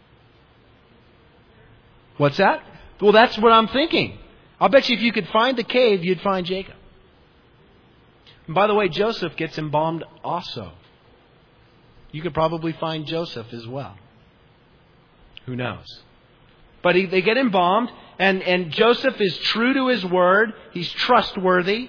What's that? Well, that's what I'm thinking. I'll bet you if you could find the cave, you'd find Jacob. And by the way, Joseph gets embalmed also. You could probably find Joseph as well. Who knows? But they get embalmed, and Joseph is true to his word. He's trustworthy.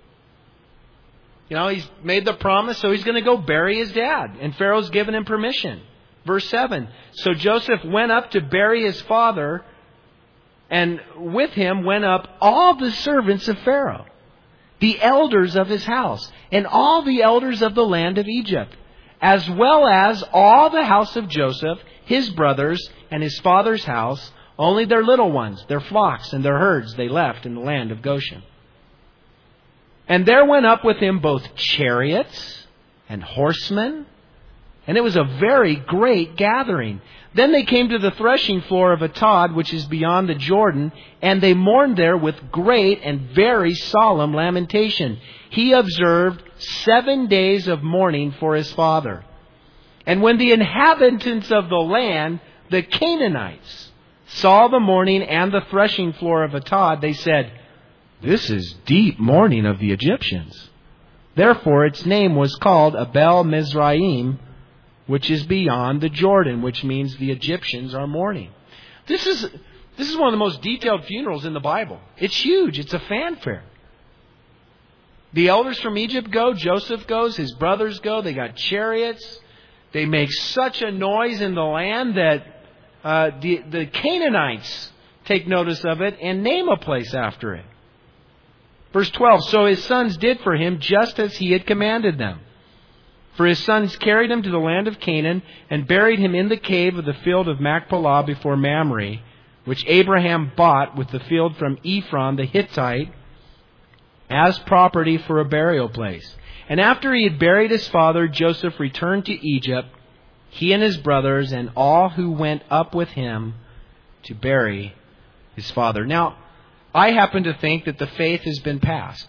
He's made the promise, so he's going to go bury his dad. And Pharaoh's given him permission. Verse 7. So Joseph went up to bury his father, and with him went up all the servants of Pharaoh, the elders of his house, and all the elders of the land of Egypt, as well as all the house of Joseph, his brothers, and his father's house, Only their little ones, their flocks and their herds they left in the land of Goshen. And there went up with him both chariots and horsemen, and it was a very great gathering. Then they came to the threshing floor of Atad, which is beyond the Jordan, and they mourned there with great and very solemn lamentation. He observed 7 days of mourning for his father. And when the inhabitants of the land, the Canaanites, saw the mourning and the threshing floor of Atad, they said, "This is deep mourning of the Egyptians." Therefore its name was called Abel Mizraim, which is beyond the Jordan, which means the Egyptians are mourning. This is one of the most detailed funerals in the Bible. It's huge. It's a fanfare. The elders from Egypt go. Joseph goes. His brothers go. They got chariots. They make such a noise in the land that the Canaanites take notice of it and name a place after it. Verse 12, so his sons did for him just as he had commanded them. For his sons carried him to the land of Canaan and buried him in the cave of the field of Machpelah before Mamre, which Abraham bought with the field from Ephron the Hittite as property for a burial place. And after he had buried his father, Joseph returned to Egypt, he and his brothers and all who went up with him to bury his father. Now, I happen to think that the faith has been passed.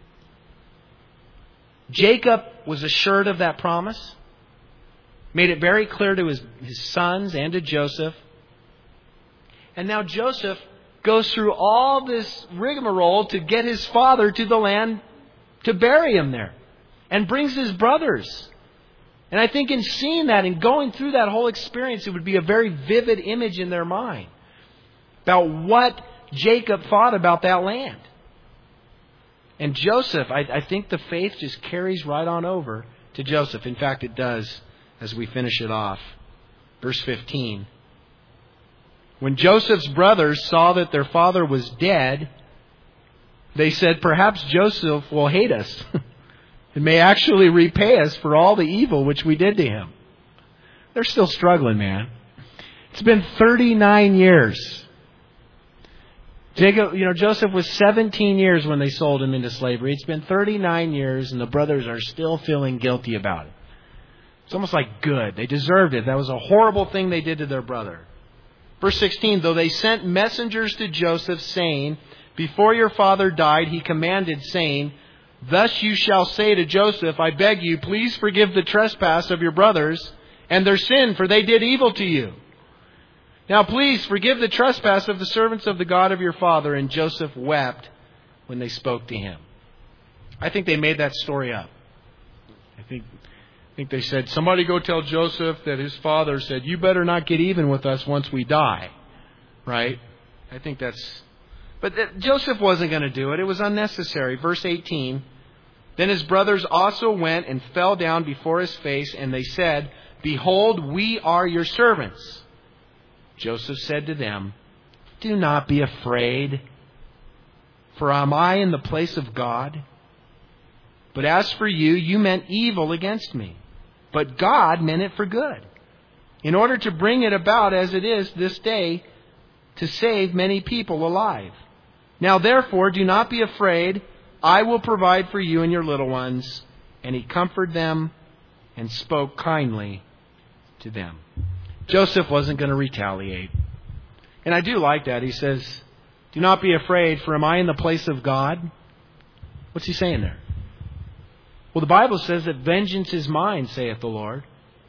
Jacob was assured of that promise, made it very clear to his sons and to Joseph. And now Joseph goes through all this rigmarole to get his father to the land to bury him there, and brings his brothers. And I think in seeing that and going through that whole experience, it would be a very vivid image in their mind about what Jacob thought about that land. And Joseph, I think the faith just carries right on over to Joseph. In fact, it does as we finish it off. Verse 15. When Joseph's brothers saw that their father was dead, they said, perhaps Joseph will hate us and may actually repay us for all the evil which we did to him. They're still struggling, man. It's been 39 years. Joseph was 17 years when they sold him into slavery. It's been 39 years, and the brothers are still feeling guilty about it. It's almost like good. They deserved it. That was a horrible thing they did to their brother. Verse 16, though they sent messengers to Joseph, saying, before your father died, he commanded, saying, thus you shall say to Joseph, I beg you, please forgive the trespass of your brothers and their sin, for they did evil to you. Now please forgive the trespass of the servants of the God of your father. And Joseph wept when they spoke to him. I think they made that story up. I think they said, somebody go tell Joseph that his father said, you better not get even with us once we die. Right? I think that's... But Joseph wasn't going to do it. It was unnecessary. Verse 18, then his brothers also went and fell down before his face, and they said, behold, we are your servants. Joseph said to them, do not be afraid, for am I in the place of God? But as for you, you meant evil against me, but God meant it for good, in order to bring it about as it is this day, to save many people alive. Now therefore, do not be afraid. I will provide for you and your little ones. And he comforted them and spoke kindly to them. Joseph wasn't going to retaliate. And I do like that. He says, do not be afraid, for am I in the place of God? What's he saying there? Well, the Bible says that vengeance is mine, saith the Lord.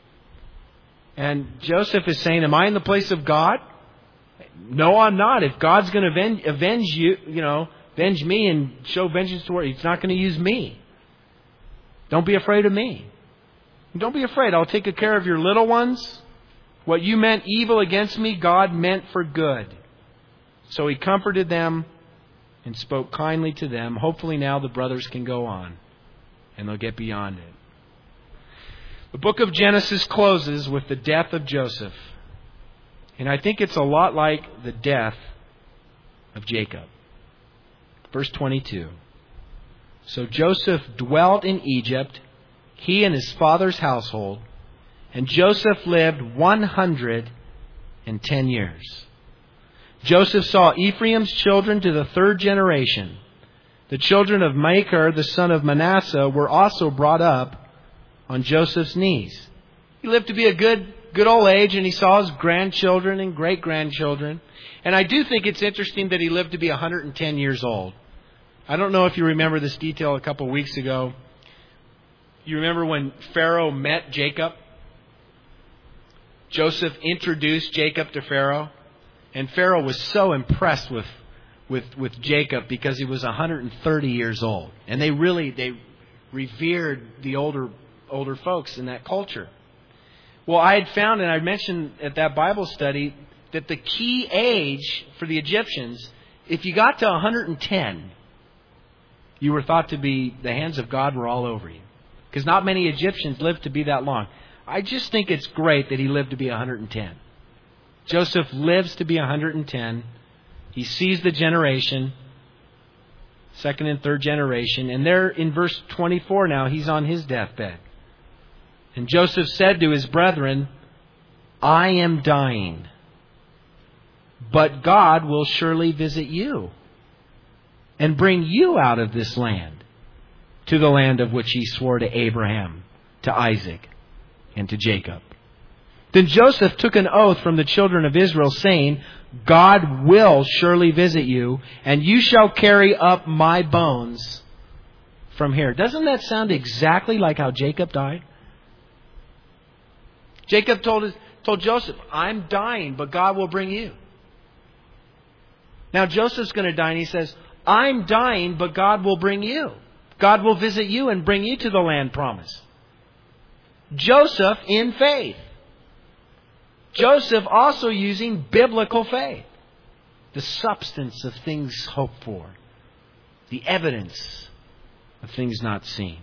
And Joseph is saying, am I in the place of God? No, I'm not. If God's going to avenge you, avenge me and show vengeance toward you, He's not going to use me. Don't be afraid of me. Don't be afraid. I'll take care of your little ones. What you meant evil against me, God meant for good. So he comforted them and spoke kindly to them. Hopefully now the brothers can go on and they'll get beyond it. The book of Genesis closes with the death of Joseph. And I think it's a lot like the death of Jacob. Verse 22. So Joseph dwelt in Egypt, he and his father's household, and Joseph lived 110 years. Joseph saw Ephraim's children to the third generation. The children of Machir, the son of Manasseh, were also brought up on Joseph's knees. He lived to be a good old age, and he saw his grandchildren and great-grandchildren. And I do think it's interesting that he lived to be 110 years old. I don't know if you remember this detail a couple of weeks ago. You remember when Pharaoh met Jacob? Joseph introduced Jacob to Pharaoh. And Pharaoh was so impressed with Jacob because he was 130 years old. And they revered the older folks in that culture. Well, I had found, and I mentioned at that Bible study, that the key age for the Egyptians, if you got to 110, you were thought to be, the hands of God were all over you. Because not many Egyptians lived to be that long. I just think it's great that he lived to be 110. Joseph lives to be 110. He sees the generation, second and third generation. And there in verse 24 now, he's on his deathbed. And Joseph said to his brethren, I am dying, but God will surely visit you and bring you out of this land to the land of which he swore to Abraham, to Isaac, and to Jacob. Then Joseph took an oath from the children of Israel, saying, God will surely visit you, and you shall carry up my bones from here. Doesn't that sound exactly like how Jacob died? Jacob told Joseph, I'm dying, but God will bring you. Now Joseph's going to die, and he says, I'm dying, but God will bring you. God will visit you and bring you to the land promised. Joseph in faith. Joseph also using biblical faith. The substance of things hoped for. The evidence of things not seen.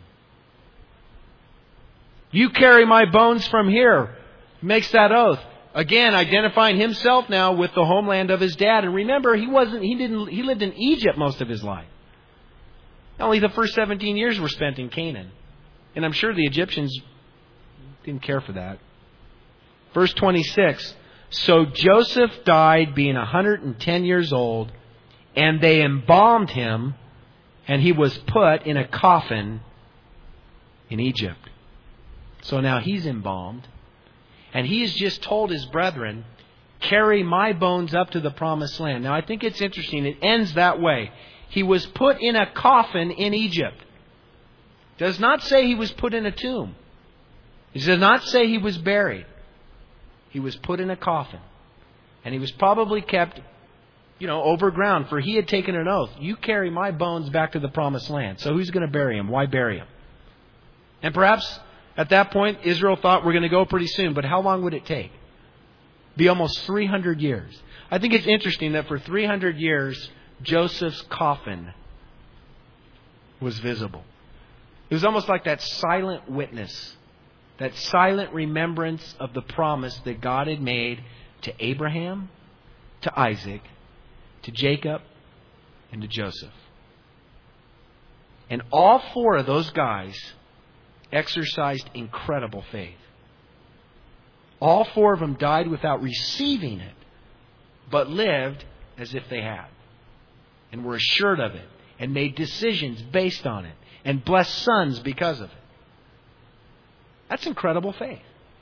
You carry my bones from here. He makes that oath. Again, identifying himself now with the homeland of his dad. And remember, he lived in Egypt most of his life. Only the first 17 years were spent in Canaan. And I'm sure the Egyptians didn't care for that. Verse 26, so Joseph died being 110 years old, and they embalmed him, and he was put in a coffin in Egypt. So now he's embalmed, and he has just told his brethren, carry my bones up to the promised land. Now I think it's interesting, it ends that way. He was put in a coffin in Egypt. It does not say he was put in a tomb. It does not say he was buried. He was put in a coffin. And he was probably kept, over ground. For he had taken an oath. You carry my bones back to the promised land. So who's going to bury him? Why bury him? And perhaps at that point, Israel thought we're going to go pretty soon. But how long would it take? Be almost 300 years. I think it's interesting that for 300 years, Joseph's coffin was visible. It was almost like that silent witness. That silent remembrance of the promise that God had made to Abraham, to Isaac, to Jacob, and to Joseph. And all four of those guys exercised incredible faith. All four of them died without receiving it, but lived as if they had. And were assured of it, and made decisions based on it, and blessed sons because of it. That's incredible faith.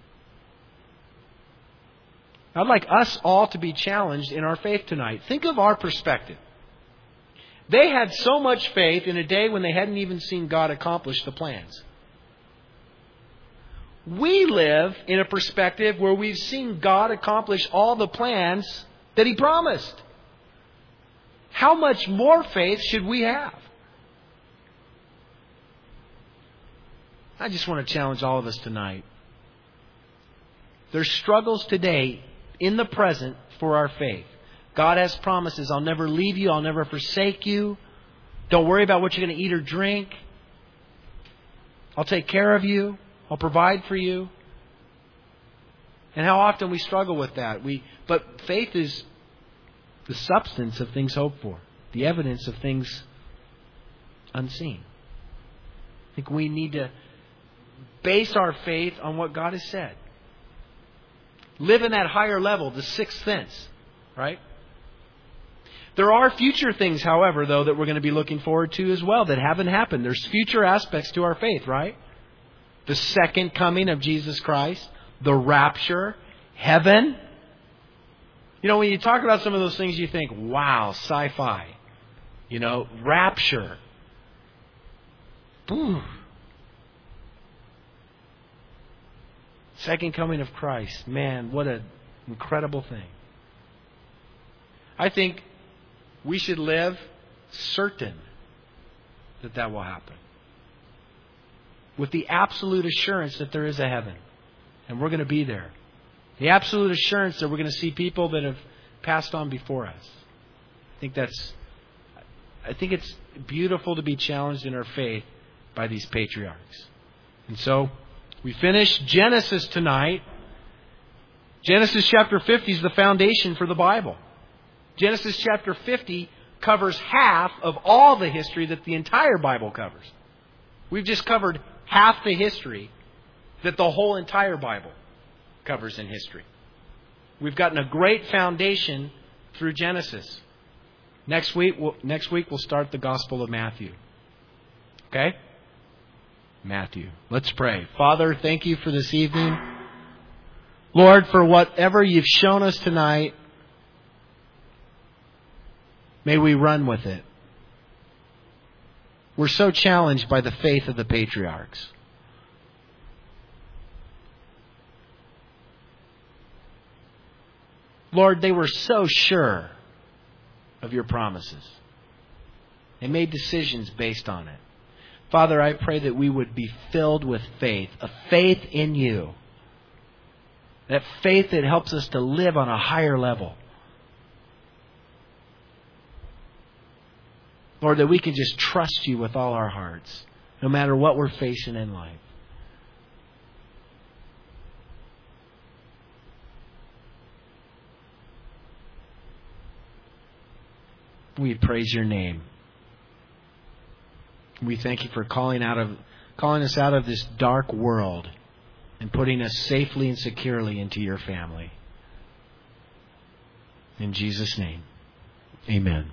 I'd like us all to be challenged in our faith tonight. Think of our perspective. They had so much faith in a day when they hadn't even seen God accomplish the plans. We live in a perspective where we've seen God accomplish all the plans that He promised. How much more faith should we have? I just want to challenge all of us tonight. There's struggles today in the present for our faith. God has promises. I'll never leave you. I'll never forsake you. Don't worry about what you're going to eat or drink. I'll take care of you. I'll provide for you. And how often we struggle with that. But faith is the substance of things hoped for. The evidence of things unseen. I think we need to base our faith on what God has said. Live in that higher level, the sixth sense, right? There are future things, however, though, that we're going to be looking forward to as well that haven't happened. There's future aspects to our faith, right? The second coming of Jesus Christ, the rapture, heaven. You know, when you talk about some of those things, you think, wow, sci-fi. You know, rapture. Ooh. Second coming of Christ. Man, what an incredible thing. I think we should live certain that that will happen. With the absolute assurance that there is a heaven. And we're going to be there. The absolute assurance that we're going to see people that have passed on before us. I think it's beautiful to be challenged in our faith by these patriarchs. And so, we finished Genesis tonight. Genesis chapter 50 is the foundation for the Bible. Genesis chapter 50 covers half of all the history that the entire Bible covers. We've just covered half the history that the whole entire Bible covers in history. We've gotten a great foundation through Genesis. Next week we'll start the Gospel of Matthew. Okay? Matthew. Let's pray. Father, thank you for this evening. Lord, for whatever you've shown us tonight, may we run with it. We're so challenged by the faith of the patriarchs. Lord, they were so sure of your promises. They made decisions based on it. Father, I pray that we would be filled with faith, a faith in you. That faith that helps us to live on a higher level. Lord, that we can just trust you with all our hearts, no matter what we're facing in life. We praise your name. We thank you for calling us out of this dark world and putting us safely and securely into your family. In Jesus' name, amen.